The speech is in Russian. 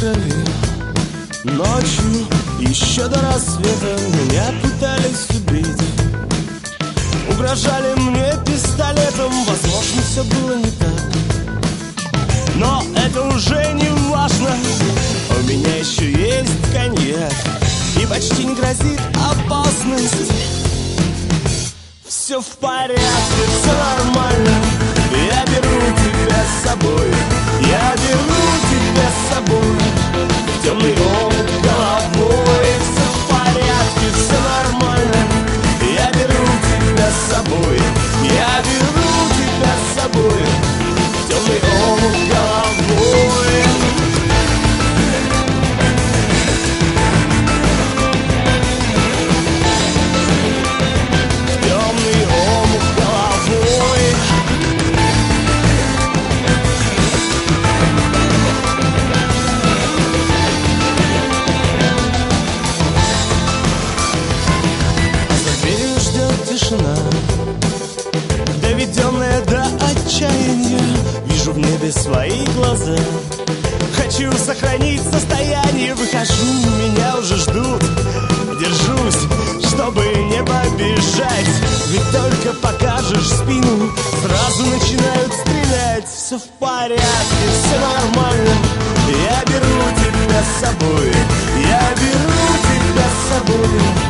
крови. Ночью, еще до рассвета, меня пытались убить. Угрожали мне пистолетом, возможно, все было не так. Но это уже не важно, у меня еще есть коньяк, и почти не грозит опасность. Все в порядке, все нормально, я беру тебя с собой. Я беру тебя с собой в темный омут головой. Все в порядке, все нормально, я беру тебя с собой. Я беру тебя с собой в темный омут головой. Темный омут головой. Тишина, доведенная до отчаяния. Вижу в небе свои глаза. Хочу сохранить состояние. Выхожу, меня уже ждут. Держусь, чтобы не побежать. Ведь только покажешь спину, сразу начинают стрелять. Все в порядке, все нормально, я беру тебя с собой. Я беру тебя с собой.